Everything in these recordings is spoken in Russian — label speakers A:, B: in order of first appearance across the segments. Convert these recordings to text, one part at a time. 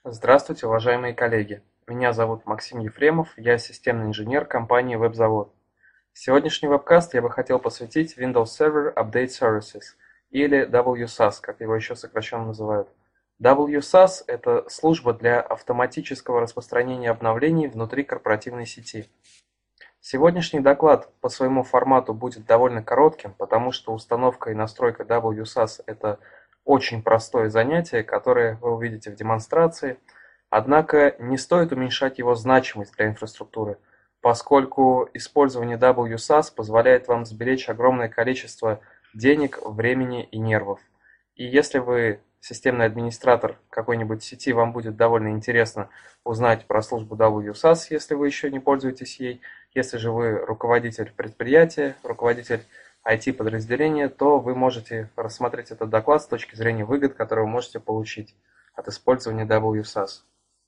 A: Здравствуйте, уважаемые коллеги! Меня зовут Максим Ефремов, я системный инженер компании WebZavod. Сегодняшний вебкаст я бы хотел посвятить Windows Server Update Services, или WSAS, как его еще сокращенно называют. WSAS – это служба для автоматического распространения обновлений внутри корпоративной сети. Сегодняшний доклад по своему формату будет довольно коротким, потому что установка и настройка WSAS – это очень простое занятие, которое вы увидите в демонстрации, однако не стоит уменьшать его значимость для инфраструктуры, поскольку использование WSAS позволяет вам сберечь огромное количество денег, времени и нервов. И если вы системный администратор какой-нибудь сети, вам будет довольно интересно узнать про службу WSAS, если вы еще не пользуетесь ей. Если же вы руководитель предприятия, руководитель IT-подразделения, то вы можете рассмотреть этот доклад с точки зрения выгод, которые вы можете получить от использования WSAS.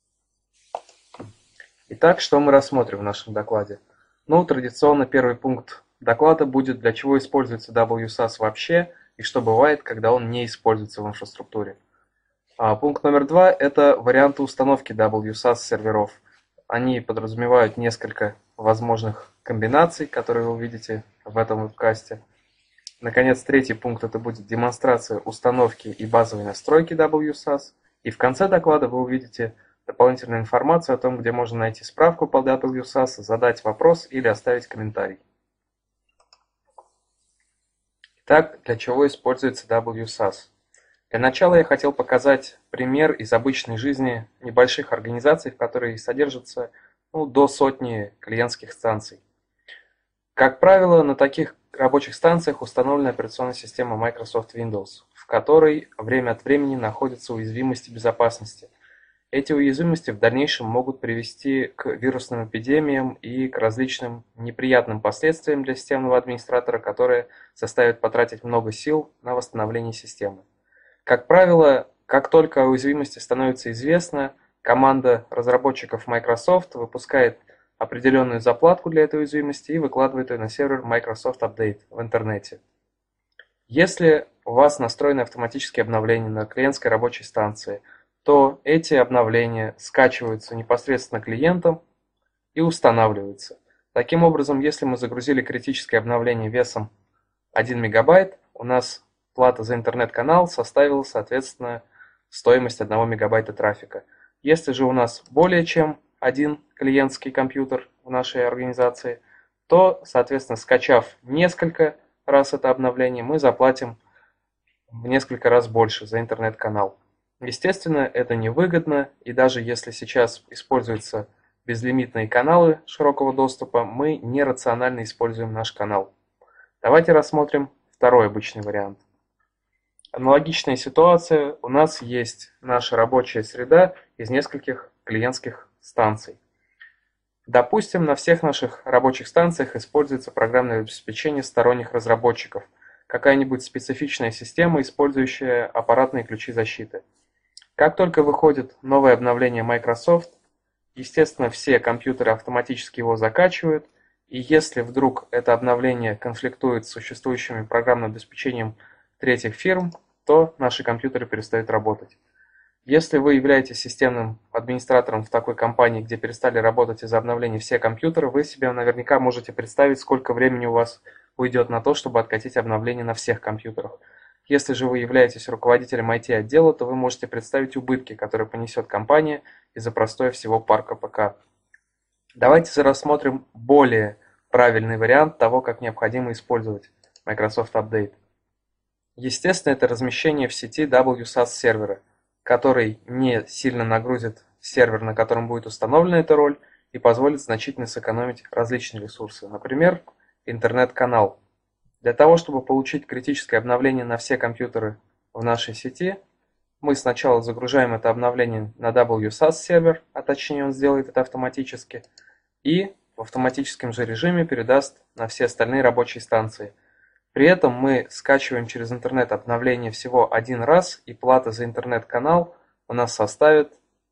A: Итак, что мы рассмотрим в нашем докладе? Традиционно первый пункт доклада будет, для чего используется WSAS вообще и что бывает, когда он не используется в инфраструктуре. Пункт номер 2 – это варианты установки WSAS серверов. Они подразумевают несколько возможных комбинаций, которые вы увидите в этом вебкасте. Наконец, третий пункт – это будет демонстрация установки и базовой настройки WSAS. И в конце доклада вы увидите дополнительную информацию о том, где можно найти справку по WSAS, задать вопрос или оставить комментарий. Итак, для чего используется WSAS? Для начала я хотел показать пример из обычной жизни небольших организаций, в которой содержится до сотни клиентских станций. Как правило, на таких рабочих станциях установлена операционная система Microsoft Windows, в которой время от времени находятся уязвимости безопасности. Эти уязвимости в дальнейшем могут привести к вирусным эпидемиям и к различным неприятным последствиям для системного администратора, которые заставят потратить много сил на восстановление системы. Как правило, как только о уязвимости становится известно, команда разработчиков Microsoft выпускает определенную заплатку для этой уязвимости и выкладывает ее на сервер Microsoft Update в интернете. Если у вас настроены автоматические обновления на клиентской рабочей станции, то эти обновления скачиваются непосредственно клиентом и устанавливаются. Таким образом, если мы загрузили критическое обновление весом 1 мегабайт, у нас плата за интернет-канал составила, соответственно, стоимость 1 мегабайта трафика. Если же у нас более чем один клиентский компьютер в нашей организации, то, соответственно, скачав несколько раз это обновление, мы заплатим в несколько раз больше за интернет-канал. Естественно, это невыгодно, и даже если сейчас используются безлимитные каналы широкого доступа, мы нерационально используем наш канал. Давайте рассмотрим второй обычный вариант. Аналогичная ситуация, у нас есть наша рабочая среда из нескольких клиентских станций. Допустим, на всех наших рабочих станциях используется программное обеспечение сторонних разработчиков, какая-нибудь специфичная система, использующая аппаратные ключи защиты. Как только выходит новое обновление Microsoft, естественно, все компьютеры автоматически его закачивают, и если вдруг это обновление конфликтует с существующим программным обеспечением третьих фирм, то наши компьютеры перестают работать. Если вы являетесь системным администратором в такой компании, где перестали работать из-за обновления все компьютеры, вы себе наверняка можете представить, сколько времени у вас уйдет на то, чтобы откатить обновление на всех компьютерах. Если же вы являетесь руководителем IT-отдела, то вы можете представить убытки, которые понесет компания из-за простоя всего парка ПК. Давайте же рассмотрим более правильный вариант того, как необходимо использовать Microsoft Update. Естественно, это размещение в сети WSAS сервера, который не сильно нагрузит сервер, на котором будет установлена эта роль, и позволит значительно сэкономить различные ресурсы, например, интернет-канал. Для того, чтобы получить критическое обновление на все компьютеры в нашей сети, мы сначала загружаем это обновление на WSAS сервер, а точнее он сделает это автоматически, и в автоматическом же режиме передаст на все остальные рабочие станции. При этом мы скачиваем через интернет обновление всего один раз, и плата за интернет-канал у нас составит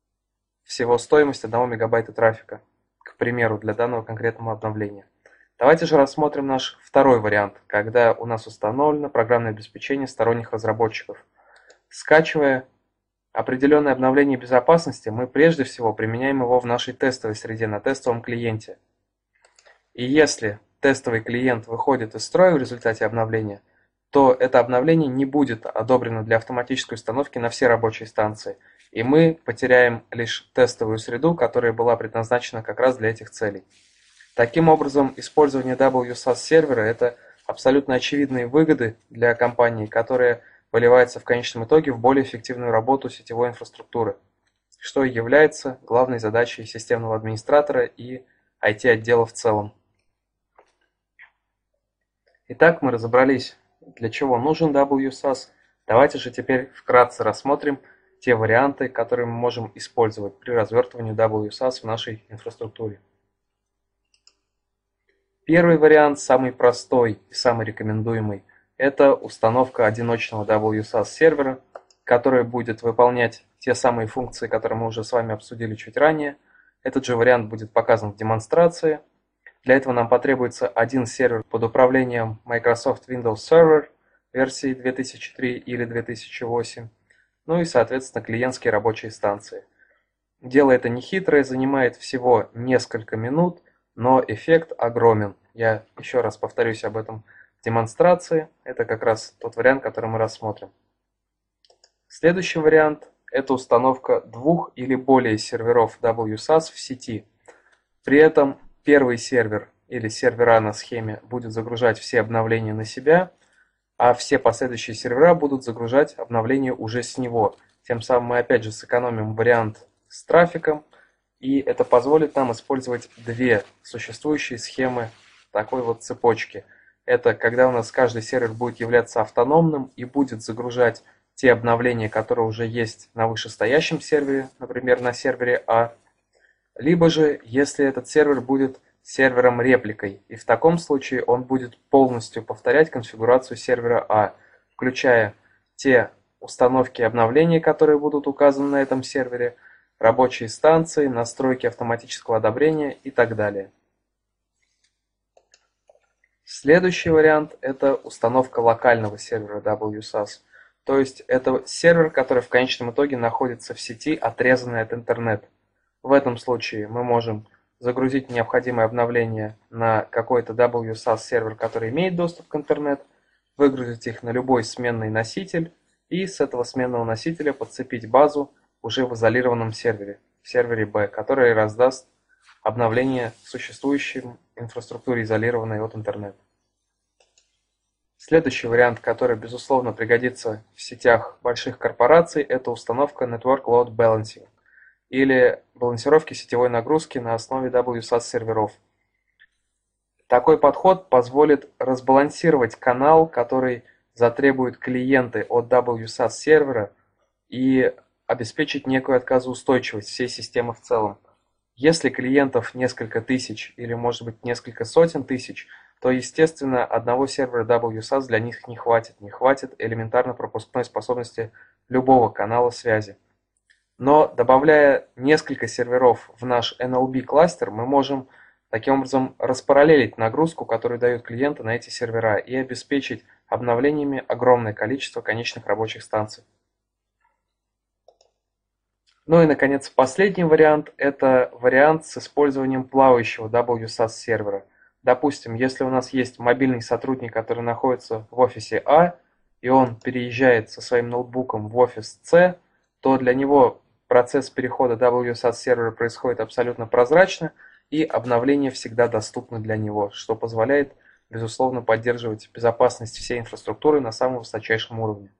A: всего стоимость 1 мегабайта трафика, к примеру, для данного конкретного обновления. Давайте же рассмотрим наш второй вариант, когда у нас установлено программное обеспечение сторонних разработчиков. Скачивая определенное обновление безопасности, мы прежде всего применяем его в нашей тестовой среде, на тестовом клиенте. И если тестовый клиент выходит из строя в результате обновления, то это обновление не будет одобрено для автоматической установки на все рабочие станции, и мы потеряем лишь тестовую среду, которая была предназначена как раз для этих целей. Таким образом, использование WSAS сервера – это абсолютно очевидные выгоды для компании, которые выливаются в конечном итоге в более эффективную работу сетевой инфраструктуры, что и является главной задачей системного администратора и IT-отдела в целом. Итак, мы разобрались, для чего нужен WSAS. Давайте же теперь вкратце рассмотрим те варианты, которые мы можем использовать при развертывании WSAS в нашей инфраструктуре. Первый вариант, самый простой и самый рекомендуемый, это установка одиночного WSAS сервера, который будет выполнять те самые функции, которые мы уже с вами обсудили чуть ранее. Этот же вариант будет показан в демонстрации. Для этого нам потребуется один сервер под управлением Microsoft Windows Server версии 2003 или 2008, ну и, соответственно, клиентские рабочие станции. Дело это нехитрое, занимает всего несколько минут, но эффект огромен. Я еще раз повторюсь об этом в демонстрации. Это как раз тот вариант, который мы рассмотрим. Следующий вариант – это установка двух или более серверов WSAS в сети. При этом первый сервер или сервера на схеме будет загружать все обновления на себя, а все последующие сервера будут загружать обновления уже с него. Тем самым мы опять же сэкономим вариант с трафиком, и это позволит нам использовать две существующие схемы такой вот цепочки. Это когда у нас каждый сервер будет являться автономным и будет загружать те обновления, которые уже есть на вышестоящем сервере, например, на сервере А, либо же, если этот сервер будет сервером-репликой, и в таком случае он будет полностью повторять конфигурацию сервера А, включая те установки и обновления, которые будут указаны на этом сервере, рабочие станции, настройки автоматического одобрения и так далее. Следующий вариант – это установка локального сервера WSAS. То есть это сервер, который в конечном итоге находится в сети, отрезанный от интернета. В этом случае мы можем загрузить необходимые обновления на какой-то WSAS сервер, который имеет доступ к интернету, выгрузить их на любой сменный носитель и с этого сменного носителя подцепить базу уже в изолированном сервере, в сервере B, который раздаст обновление существующей инфраструктуре, изолированной от интернета. Следующий вариант, который безусловно пригодится в сетях больших корпораций, это установка Network Load Balancing или балансировки сетевой нагрузки на основе WSAS серверов. Такой подход позволит разбалансировать канал, который затребуют клиенты от WSAS сервера, и обеспечить некую отказоустойчивость всей системы в целом. Если клиентов несколько тысяч или может быть несколько сотен тысяч, то естественно одного сервера WSAS для них не хватит элементарно пропускной способности любого канала связи. Но добавляя несколько серверов в наш NLB кластер, мы можем таким образом распараллелить нагрузку, которую дают клиенты на эти сервера, и обеспечить обновлениями огромное количество конечных рабочих станций. Ну и, наконец, последний вариант – это вариант с использованием плавающего WSAS сервера. Допустим, если у нас есть мобильный сотрудник, который находится в офисе А, и он переезжает со своим ноутбуком в офис С, то для него процесс перехода WSAS сервера происходит абсолютно прозрачно, и обновления всегда доступны для него, что позволяет, безусловно, поддерживать безопасность всей инфраструктуры на самом высочайшем уровне.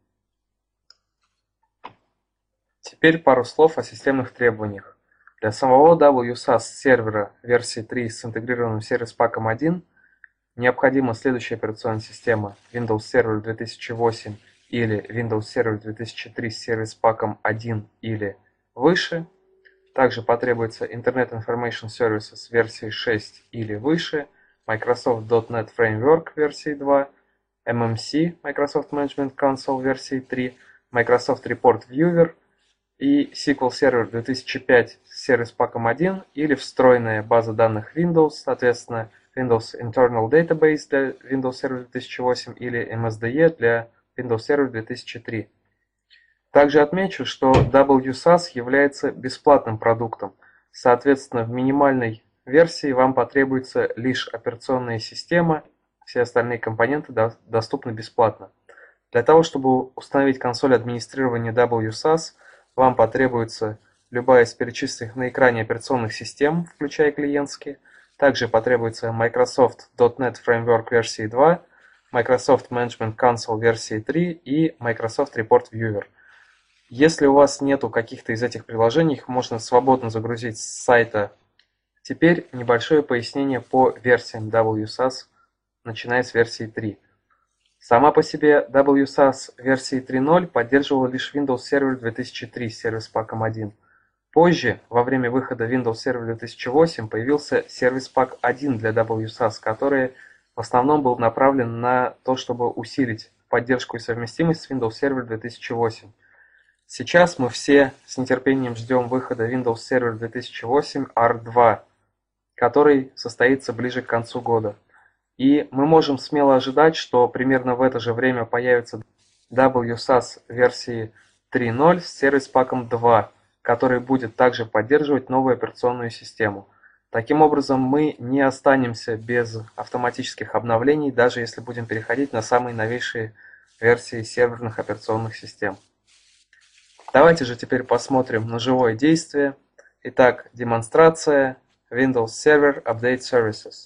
A: Теперь пару слов о системных требованиях. Для самого WSAS сервера версии 3 с интегрированным сервис-паком 1 необходима следующая операционная система: Windows Server 2008 или Windows Server 2003 с сервис-паком 1 или выше. Также потребуется Internet Information Services версии 6 или выше, Microsoft .NET Framework версии 2, MMC Microsoft Management Console версии 3, Microsoft Report Viewer и SQL Server 2005 с сервис-паком 1 или встроенная база данных Windows, соответственно, Windows Internal Database для Windows Server 2008 или MSDE для Windows Server 2003. Также отмечу, что WSAS является бесплатным продуктом. Соответственно, в минимальной версии вам потребуется лишь операционная система, все остальные компоненты доступны бесплатно. Для того, чтобы установить консоль администрирования WSAS, вам потребуется любая из перечисленных на экране операционных систем, включая клиентские. Также потребуется Microsoft .NET Framework версии 2, Microsoft Management Console версии 3 и Microsoft Report Viewer. Если у вас нету каких-то из этих приложений, их можно свободно загрузить с сайта. Теперь небольшое пояснение по версиям WSAS, начиная с версии 3. Сама по себе WSAS версии 3.0 поддерживала лишь Windows Server 2003 с Service Pack 1. Позже, во время выхода Windows Server 2008, появился Service Pack 1 для WSAS, который в основном был направлен на то, чтобы усилить поддержку и совместимость с Windows Server 2008. Сейчас мы все с нетерпением ждем выхода Windows Server 2008 R2, который состоится ближе к концу года. И мы можем смело ожидать, что примерно в это же время появится WSAS версии 3.0 с Service Pack 2, который будет также поддерживать новую операционную систему. Таким образом, мы не останемся без автоматических обновлений, даже если будем переходить на самые новейшие версии серверных операционных систем. Давайте же теперь посмотрим на живое действие. Итак, демонстрация Windows Server Update Services.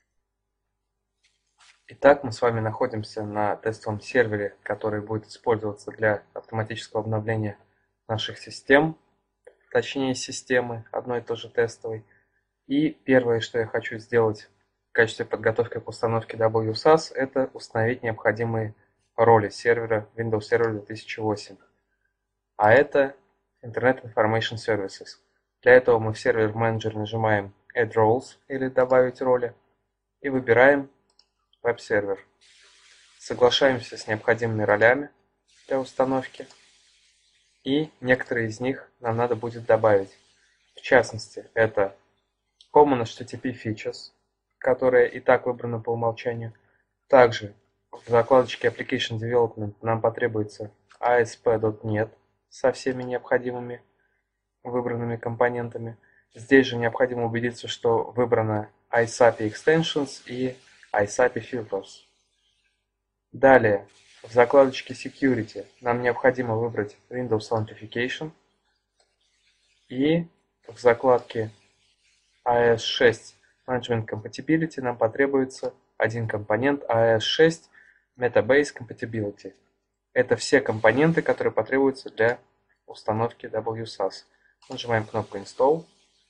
A: Итак, мы с вами находимся на тестовом сервере, который будет использоваться для автоматического обновления наших систем, точнее системы, одной и той же тестовой. И первое, что я хочу сделать в качестве подготовки к установке WSAS, это установить необходимые роли сервера Windows Server 2008. А это Internet Information Services. Для этого мы в сервер менеджер нажимаем Add Roles или добавить роли и выбираем веб-сервер. Соглашаемся с необходимыми ролями для установки, и некоторые из них нам надо будет добавить. В частности, это Common HTTP Features, которая и так выбрана по умолчанию. Также в закладочке Application Development нам потребуется ASP.NET со всеми необходимыми выбранными компонентами. Здесь же необходимо убедиться, что выбрано ISAPI Extensions и ISAPI Filters. Далее, в закладочке Security нам необходимо выбрать Windows Authentication. И в закладке AES6 Management Compatibility нам потребуется один компонент AES6 Metabase Compatibility. Это все компоненты, которые потребуются для установки WSAS. Нажимаем кнопку Install.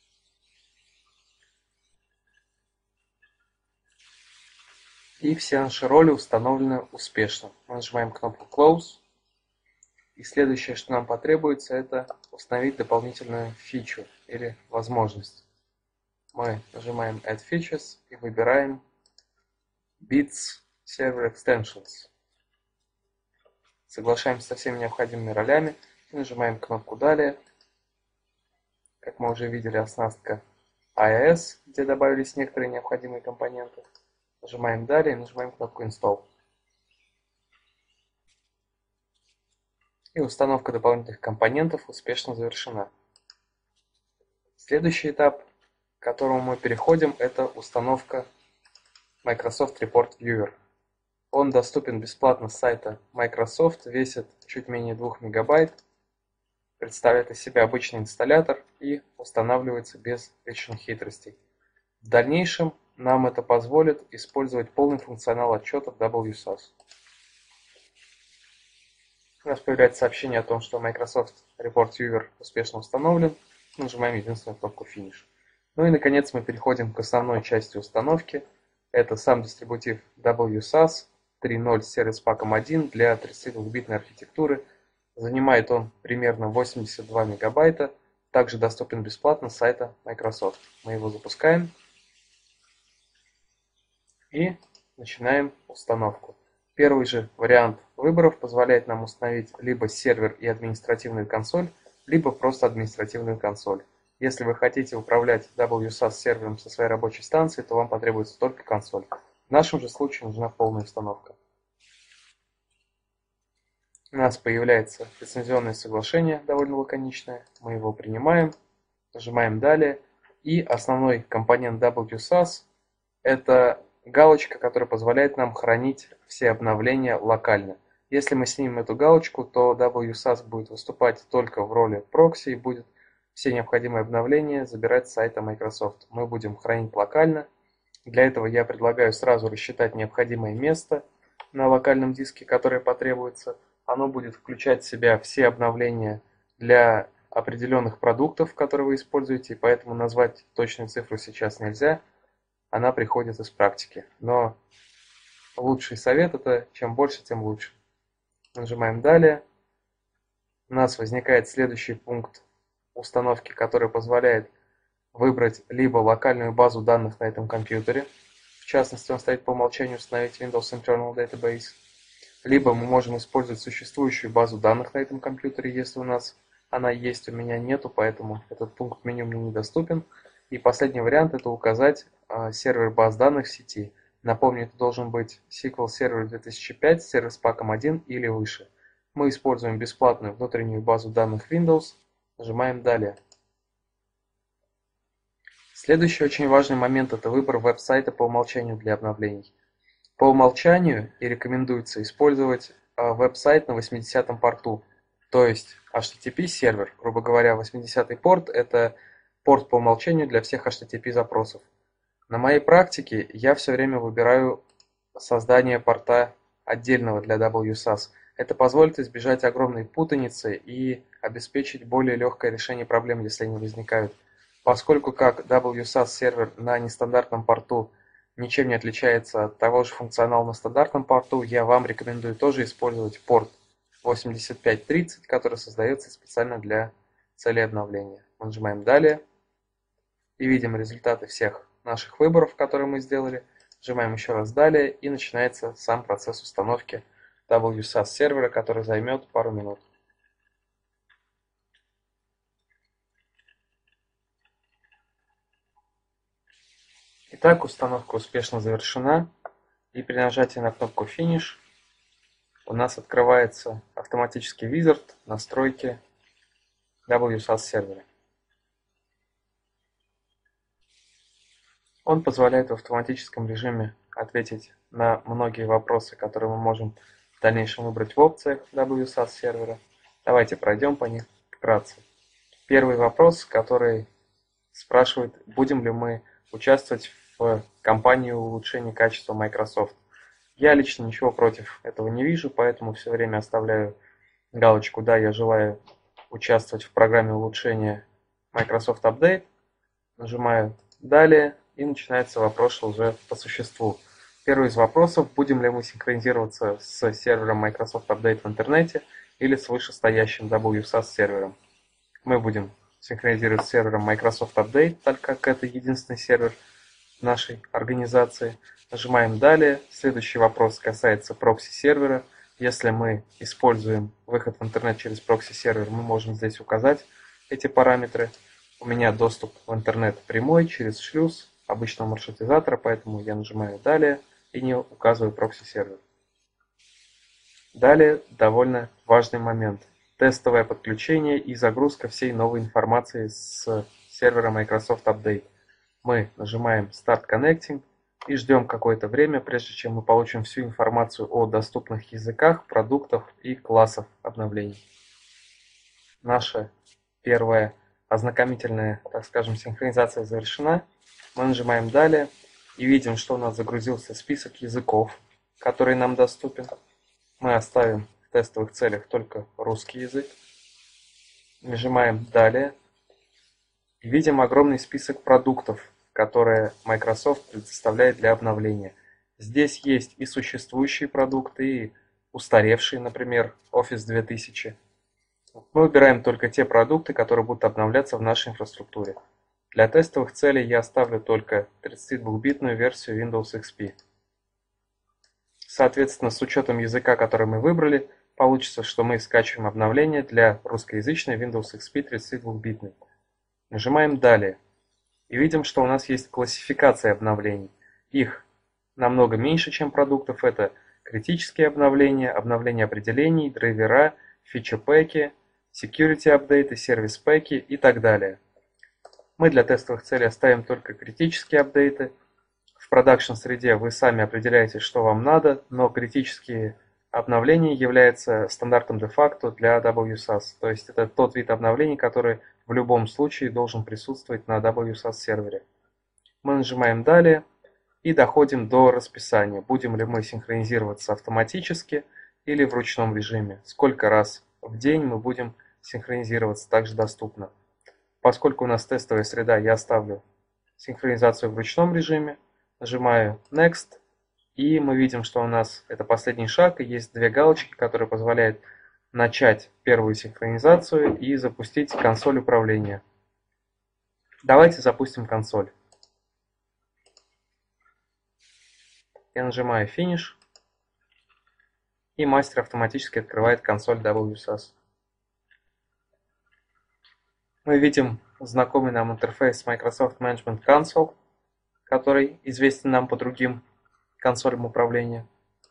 A: И все наши роли установлены успешно. Мы нажимаем кнопку Close. И следующее, что нам потребуется, это установить дополнительную фичу или возможность. Мы нажимаем Add Features и выбираем Bits Server Extensions. Соглашаемся со всеми необходимыми ролями и нажимаем кнопку «Далее». Как мы уже видели, оснастка AES, где добавились некоторые необходимые компоненты. Нажимаем «Далее» и нажимаем кнопку «Install». И установка дополнительных компонентов успешно завершена. Следующий этап, к которому мы переходим, это установка Microsoft Report Viewer. Он доступен бесплатно с сайта Microsoft, весит чуть менее 2 мегабайт, представляет из себя обычный инсталлятор и устанавливается без лишних хитростей. В дальнейшем нам это позволит использовать полный функционал отчетов WSAS. У нас появляется сообщение о том, что Microsoft Report Viewer успешно установлен. Нажимаем единственную кнопку Finish. Ну и наконец мы переходим к основной части установки. Это сам дистрибутив WSAS 3.0 с Service Pack 1 для 32-битной архитектуры. Занимает он примерно 82 мегабайта. Также доступен бесплатно с сайта Microsoft. Мы его запускаем и начинаем установку. Первый же вариант выборов позволяет нам установить либо сервер и административную консоль, либо просто административную консоль. Если вы хотите управлять WSAS сервером со своей рабочей станции, то вам потребуется только консоль. В нашем же случае нужна полная установка. У нас появляется лицензионное соглашение, довольно лаконичное. Мы его принимаем, нажимаем «Далее». И основной компонент WSAS – это галочка, которая позволяет нам хранить все обновления локально. Если мы снимем эту галочку, то WSAS будет выступать только в роли прокси и будет все необходимые обновления забирать с сайта Microsoft. Мы будем хранить локально. Для этого я предлагаю сразу рассчитать необходимое место на локальном диске, которое потребуется. Оно будет включать в себя все обновления для определенных продуктов, которые вы используете, поэтому назвать точную цифру сейчас нельзя. Она приходит из практики. Но лучший совет – это чем больше, тем лучше. Нажимаем «Далее». У нас возникает следующий пункт установки, который позволяет выбрать либо локальную базу данных на этом компьютере, в частности, он стоит по умолчанию установить Windows Internal Database, либо мы можем использовать существующую базу данных на этом компьютере, если у нас она есть, у меня нету, поэтому этот пункт меню мне недоступен. И последний вариант – это указать сервер баз данных в сети. Напомню, это должен быть SQL Server 2005 с Service Pack 1 или выше. Мы используем бесплатную внутреннюю базу данных Windows. Нажимаем «Далее». Следующий очень важный момент – это выбор веб-сайта по умолчанию для обновлений. По умолчанию и рекомендуется использовать веб-сайт на 80-м порту, то есть HTTP сервер, грубо говоря, 80-й порт – это порт по умолчанию для всех HTTP запросов. На моей практике я все время выбираю создание порта отдельного для WSAS. Это позволит избежать огромной путаницы и обеспечить более легкое решение проблем, если они возникают. Поскольку как WSAS сервер на нестандартном порту ничем не отличается от того же функционала на стандартном порту, я вам рекомендую тоже использовать порт 8530, который создается специально для цели обновления. Нажимаем «Далее» и видим результаты всех наших выборов, которые мы сделали. Нажимаем еще раз «Далее» и начинается сам процесс установки WSAS сервера, который займет пару минут. Итак, установка успешно завершена, и при нажатии на кнопку Finish у нас открывается автоматический визард настройки WSAS сервера. Он позволяет в автоматическом режиме ответить на многие вопросы, которые мы можем в дальнейшем выбрать в опциях WSAS сервера. Давайте пройдем по ним вкратце. Первый вопрос, который спрашивает, будем ли мы участвовать в кампании улучшения качества Microsoft. Я лично ничего против этого не вижу, поэтому все время оставляю галочку «Да, я желаю участвовать в программе улучшения Microsoft Update». Нажимаю «Далее» и начинается вопрос уже по существу. Первый из вопросов: будем ли мы синхронизироваться с сервером Microsoft Update в интернете или с вышестоящим WSAS сервером. Мы будем синхронизировать с сервером Microsoft Update, так как это единственный сервер нашей организации. Нажимаем «Далее». Следующий вопрос касается прокси-сервера. Если мы используем выход в интернет через прокси-сервер, мы можем здесь указать эти параметры. У меня доступ в интернет прямой через шлюз обычного маршрутизатора, поэтому я нажимаю «Далее» и не указываю прокси-сервер. Далее довольно важный момент. Тестовое подключение и загрузка всей новой информации с сервера Microsoft Update. Мы нажимаем Start Connecting и ждем какое-то время, прежде чем мы получим всю информацию о доступных языках, продуктах и классах обновлений. Наша первая ознакомительная, так скажем, синхронизация завершена. Мы нажимаем «Далее» и видим, что у нас загрузился список языков, который нам доступен. Мы оставим в тестовых целях только русский язык. Нажимаем «Далее» и видим огромный список продуктов, которые Microsoft предоставляет для обновления. Здесь есть и существующие продукты, и устаревшие, например, Office 2000. Мы выбираем только те продукты, которые будут обновляться в нашей инфраструктуре. Для тестовых целей я оставлю только 32-битную версию Windows XP. Соответственно, с учетом языка, который мы выбрали, получится, что мы скачиваем обновление для русскоязычной Windows XP 32-битной. Нажимаем «Далее» и видим, что у нас есть классификация обновлений. Их намного меньше, чем продуктов. Это критические обновления, обновления определений, драйвера, фичи-пэки, security апдейты, сервис-пэки и так далее. Мы для тестовых целей оставим только критические апдейты. В продакшн среде вы сами определяете, что вам надо, но критические обновления являются стандартом де-факто для WSAS. То есть это тот вид обновлений, который в любом случае должен присутствовать на WSAS сервере. Мы нажимаем «Далее» и доходим до расписания. Будем ли мы синхронизироваться автоматически или в ручном режиме. Сколько раз в день мы будем синхронизироваться, также доступно. Поскольку у нас тестовая среда, я оставлю синхронизацию в ручном режиме. Нажимаю Next. И мы видим, что у нас это последний шаг, и есть две галочки, которые позволяют начать первую синхронизацию и запустить консоль управления. Давайте запустим консоль. Я нажимаю Finish, и мастер автоматически открывает консоль WSAS. Мы видим знакомый нам интерфейс Microsoft Management Console, который известен нам по другим консолям управления.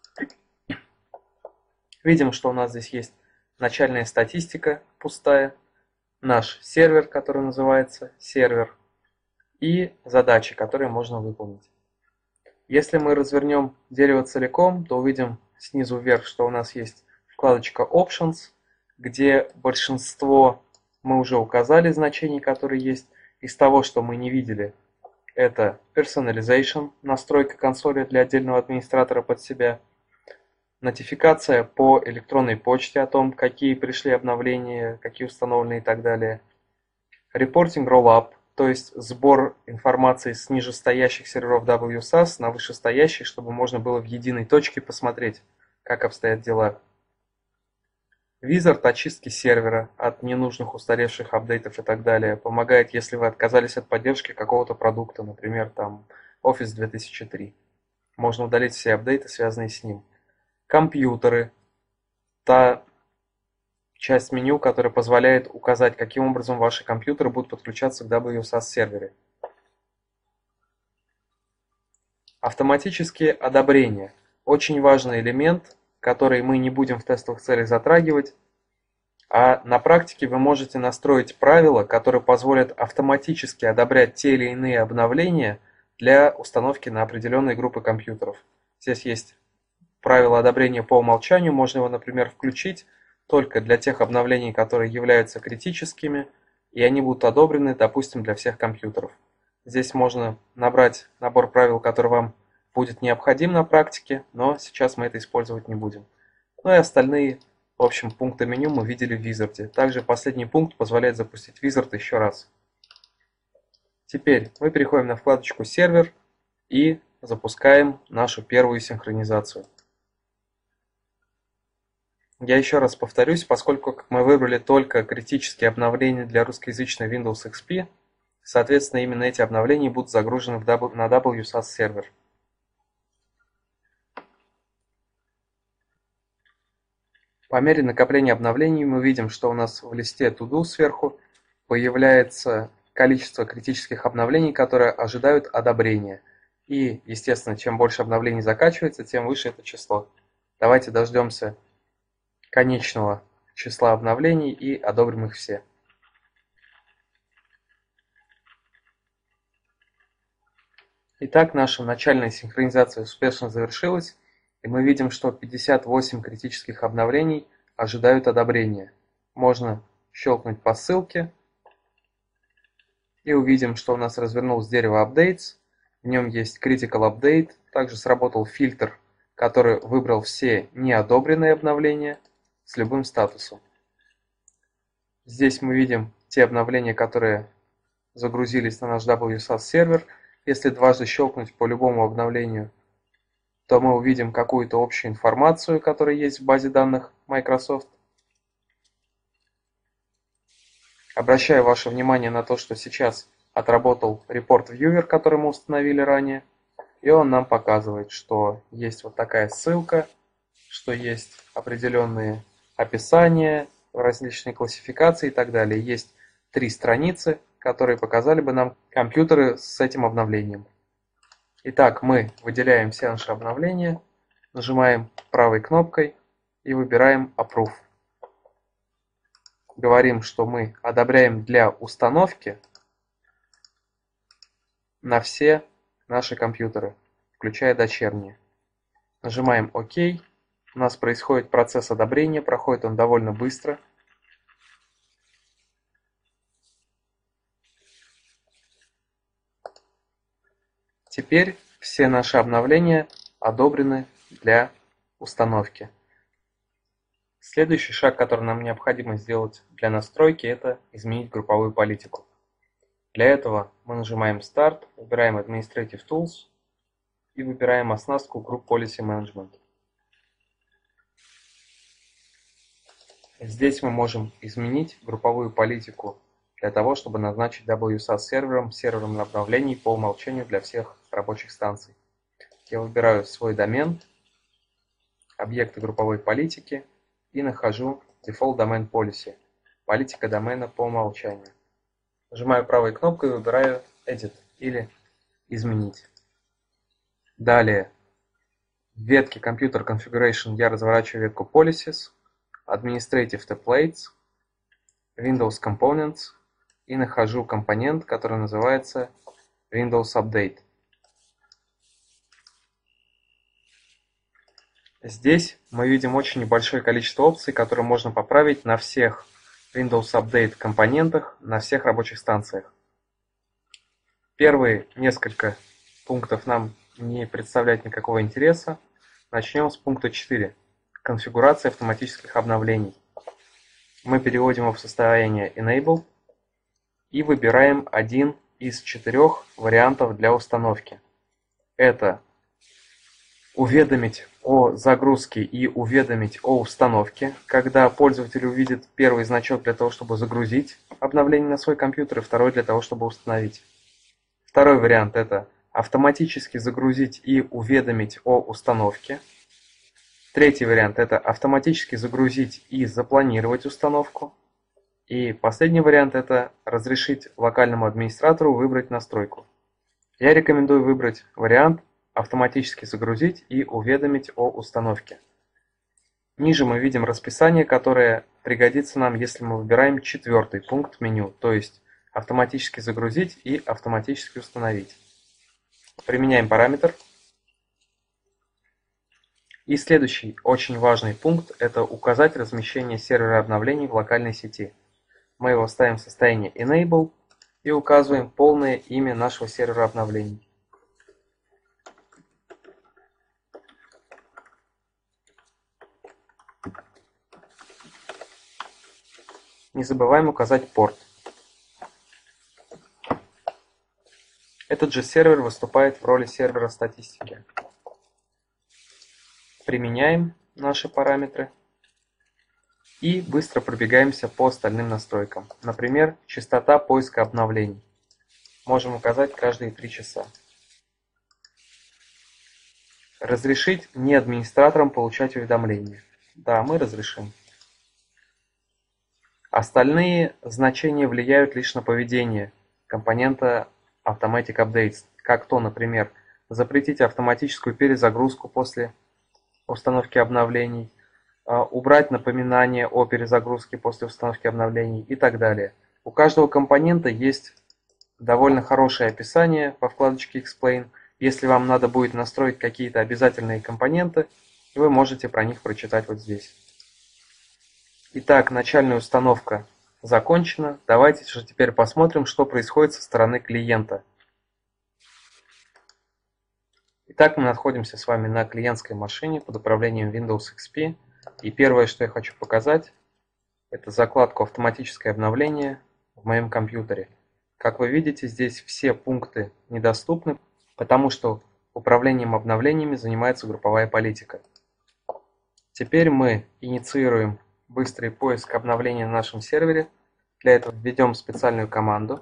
A: Видим, что у нас здесь есть начальная статистика пустая, наш сервер, который называется сервер, и задачи, которые можно выполнить. Если мы развернем дерево целиком, то увидим снизу вверх, что у нас есть вкладочка Options, где большинство мы уже указали значений, которые есть. Из того, что мы не видели, это Personalization, настройка консоли для отдельного администратора под себя, нотификация по электронной почте о том, какие пришли обновления, какие установлены и так далее, Reporting Rollup, то есть сбор информации с нижестоящих серверов WSAS на вышестоящие, чтобы можно было в единой точке посмотреть, как обстоят дела. Wizard очистки сервера от ненужных устаревших апдейтов и так далее. Помогает, если вы отказались от поддержки какого-то продукта, например, там Office 2003. Можно удалить все апдейты, связанные с ним. Компьютеры. Та часть меню, которая позволяет указать, каким образом ваши компьютеры будут подключаться к WSAS сервере. Автоматические одобрения. Очень важный элемент, который мы не будем в тестовых целях затрагивать, а на практике вы можете настроить правила, которые позволят автоматически одобрять те или иные обновления для установки на определенные группы компьютеров. Здесь есть правило одобрения по умолчанию, можно его, например, включить только для тех обновлений, которые являются критическими, и они будут одобрены, допустим, для всех компьютеров. Здесь можно набрать набор правил, который вам будет необходим на практике, но сейчас мы это использовать не будем. Ну и остальные, в общем, пункты меню мы видели в Wizard. Также последний пункт позволяет запустить Wizard еще раз. Теперь мы переходим на вкладочку «Сервер» и запускаем нашу первую синхронизацию. Я еще раз повторюсь, поскольку мы выбрали только критические обновления для русскоязычной Windows XP, соответственно, именно эти обновления будут загружены на WSAS сервер. По мере накопления обновлений мы видим, что у нас в листе To Do сверху появляется количество критических обновлений, которые ожидают одобрения. И, естественно, чем больше обновлений закачивается, тем выше это число. Давайте дождемся конечного числа обновлений и одобрим их все. Итак, наша начальная синхронизация успешно завершилась, и мы видим, что 58 критических обновлений ожидают одобрения. Можно щелкнуть по ссылке и увидим, что у нас развернулось дерево Updates, в нем есть Critical Update, также сработал фильтр, который выбрал все неодобренные обновления с любым статусом. Здесь мы видим те обновления, которые загрузились на наш WSAS сервер. Если дважды щелкнуть по любому обновлению, то мы увидим какую-то общую информацию, которая есть в базе данных Microsoft. Обращаю ваше внимание на то, что сейчас отработал Report Viewer, который мы установили ранее. И он нам показывает, что есть вот такая ссылка, что есть определенные описания, различные классификации и так далее. Есть 3 страницы, которые показали бы нам компьютеры с этим обновлением. Итак, мы выделяем все наши обновления, Нажимаем правой кнопкой и выбираем Approve. Говорим, что мы одобряем для установки на все наши компьютеры, включая дочерние. Нажимаем ОК. У нас происходит процесс одобрения, проходит он довольно быстро. Теперь все наши обновления одобрены для установки. Следующий шаг, который нам необходимо сделать для настройки, это изменить групповую политику. Для этого мы нажимаем Start, выбираем Administrative Tools и выбираем оснастку Group Policy Management. Здесь мы можем изменить групповую политику для того, чтобы назначить WSAS сервером обновлений по умолчанию для всех рабочих станций. Я выбираю свой домен, объекты групповой политики и нахожу Default Domain Policy, политика домена по умолчанию. Нажимаю правой кнопкой и выбираю Edit или Изменить. Далее в ветке Computer Configuration я разворачиваю ветку Policies, Administrative Templates, Windows Components и нахожу компонент, который называется Windows Update. Здесь мы видим очень небольшое количество опций, которые можно поправить на всех Windows Update компонентах, на всех рабочих станциях. Первые несколько пунктов нам не представляют никакого интереса. Начнем с пункта 4. Конфигурация автоматических обновлений. Мы переводим его в состояние Enable и выбираем один из 4 вариантов для установки. Это уведомить о загрузке и уведомить о установке, когда пользователь увидит первый значок для того, чтобы загрузить обновление на свой компьютер, и второй для того, чтобы установить. Второй вариант – это автоматически загрузить и уведомить о установке. Третий вариант – это автоматически загрузить и запланировать установку. И последний вариант – это разрешить локальному администратору выбрать настройку. Я рекомендую выбрать вариант «Автоматически загрузить и уведомить о установке». Ниже мы видим расписание, которое пригодится нам, если мы выбираем 4-й пункт меню, то есть «Автоматически загрузить и автоматически установить». Применяем параметр. И следующий очень важный пункт – это указать размещение сервера обновлений в локальной сети. Мы его ставим в состояние Enable и указываем полное имя нашего сервера обновлений. Не забываем указать порт. Этот же сервер выступает в роли сервера статистики. Применяем наши параметры и быстро пробегаемся по остальным настройкам. Например, частота поиска обновлений. Можем указать каждые 3 часа. Разрешить не администраторам получать уведомления. Да, мы разрешим. Остальные значения влияют лишь на поведение компонента Automatic Updates, как то, например, запретить автоматическую перезагрузку после установки обновлений, убрать напоминание о перезагрузке после установки обновлений и так далее. У каждого компонента есть довольно хорошее описание во вкладочке Explain. Если вам надо будет настроить какие-то обязательные компоненты, вы можете про них прочитать вот здесь. Итак, начальная установка закончена. Давайте же теперь посмотрим, что происходит со стороны клиента. Итак, мы находимся с вами на клиентской машине под управлением Windows XP. И первое, что я хочу показать, это закладку «Автоматическое обновление» в моем компьютере. Как вы видите, здесь все пункты недоступны, потому что управлением обновлениями занимается групповая политика. Теперь мы инициируем быстрый поиск обновления на нашем сервере. Для этого введем специальную команду.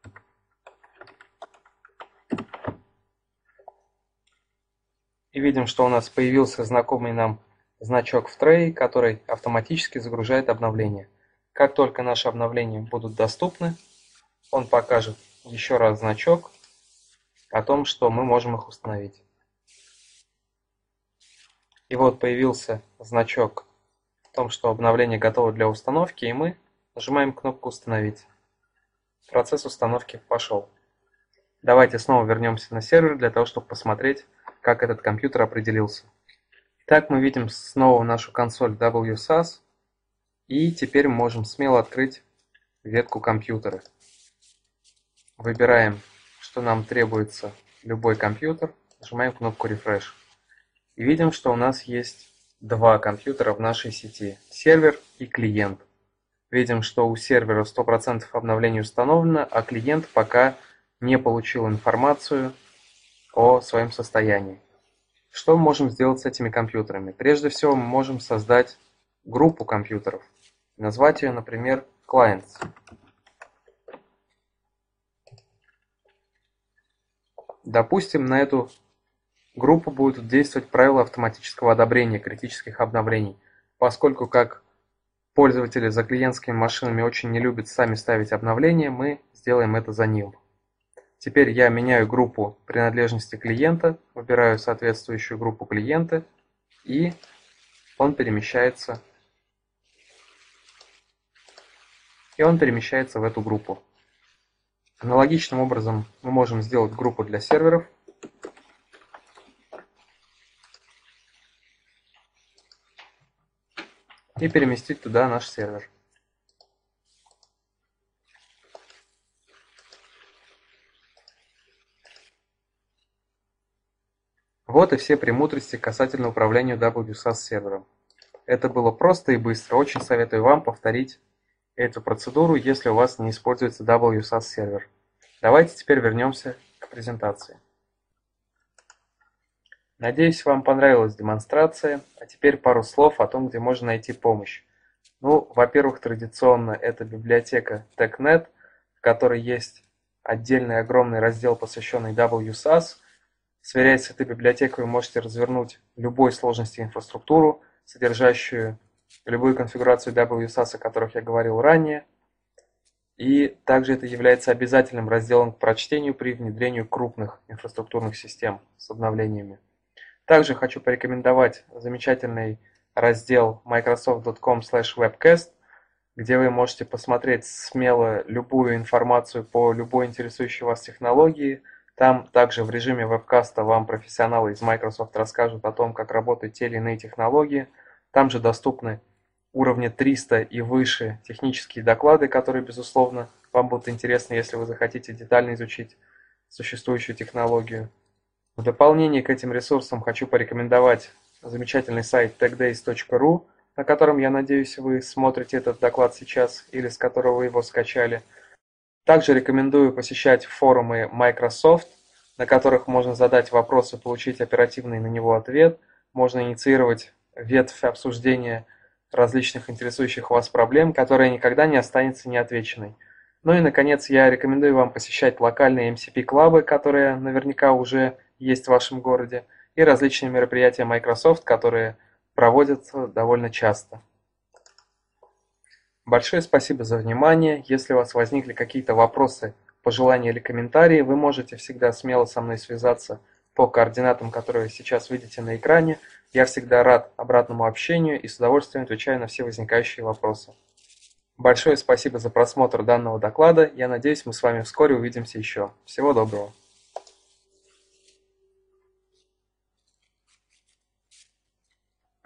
A: И видим, что у нас появился знакомый нам значок в трее, который автоматически загружает обновления. Как только наши обновления будут доступны, он покажет еще раз значок о том, что мы можем их установить. И вот появился значок о том, что обновление готово для установки, и мы нажимаем кнопку «Установить». Процесс установки пошел. Давайте снова вернемся на сервер для того, чтобы посмотреть, как этот компьютер определился. Итак, мы видим снова нашу консоль WSAS, и теперь мы можем смело открыть ветку компьютера. Выбираем, что нам требуется любой компьютер, нажимаем кнопку Refresh. И видим, что у нас есть два компьютера в нашей сети, сервер и клиент. Видим, что у сервера 100% обновлений установлено, а клиент пока не получил информацию о своем состоянии. Что мы можем сделать с этими компьютерами? Прежде всего, мы можем создать группу компьютеров. Назвать ее, например, Clients. Допустим, на эту группу будут действовать правила автоматического одобрения критических обновлений, поскольку как пользователи за клиентскими машинами очень не любят сами ставить обновления, мы сделаем это за ним. Теперь я меняю группу принадлежности клиента, выбираю соответствующую группу клиента, и он перемещается в эту группу. Аналогичным образом мы можем сделать группу для серверов. И переместить туда наш сервер. Вот и все премудрости касательно управления WSAS сервером. Это было просто и быстро. Очень советую вам повторить эту процедуру, если у вас не используется WSAS сервер. Давайте теперь вернемся к презентации. Надеюсь, вам понравилась демонстрация, а теперь пару слов о том, где можно найти помощь. Во-первых, традиционно это библиотека TechNet, в которой есть отдельный огромный раздел, посвященный WSAS. Сверяясь с этой библиотекой, вы можете развернуть любой сложности инфраструктуру, содержащую любую конфигурацию WSAS, о которых я говорил ранее. И также это является обязательным разделом к прочтению при внедрении крупных инфраструктурных систем с обновлениями. Также хочу порекомендовать замечательный раздел microsoft.com/webcast, где вы можете посмотреть смело любую информацию по любой интересующей вас технологии. Там также в режиме вебкаста вам профессионалы из Microsoft расскажут о том, как работают те или иные технологии. Там же доступны уровня 300 и выше технические доклады, которые, безусловно, вам будут интересны, если вы захотите детально изучить существующую технологию. В дополнение к этим ресурсам хочу порекомендовать замечательный сайт techdays.ru, на котором, я надеюсь, вы смотрите этот доклад сейчас или с которого вы его скачали. Также рекомендую посещать форумы Microsoft, на которых можно задать вопрос и получить оперативный на него ответ. Можно инициировать ветвь обсуждения различных интересующих вас проблем, которая никогда не останется неотвеченной. Ну и, наконец, я рекомендую вам посещать локальные MCP-клабы, которые наверняка уже есть в вашем городе, и различные мероприятия Microsoft, которые проводятся довольно часто. Большое спасибо за внимание. Если у вас возникли какие-то вопросы, пожелания или комментарии, вы можете всегда смело со мной связаться по координатам, которые сейчас видите на экране. Я всегда рад обратному общению и с удовольствием отвечаю на все возникающие вопросы. Большое спасибо за просмотр данного доклада. Я надеюсь, мы с вами вскоре увидимся еще. Всего доброго.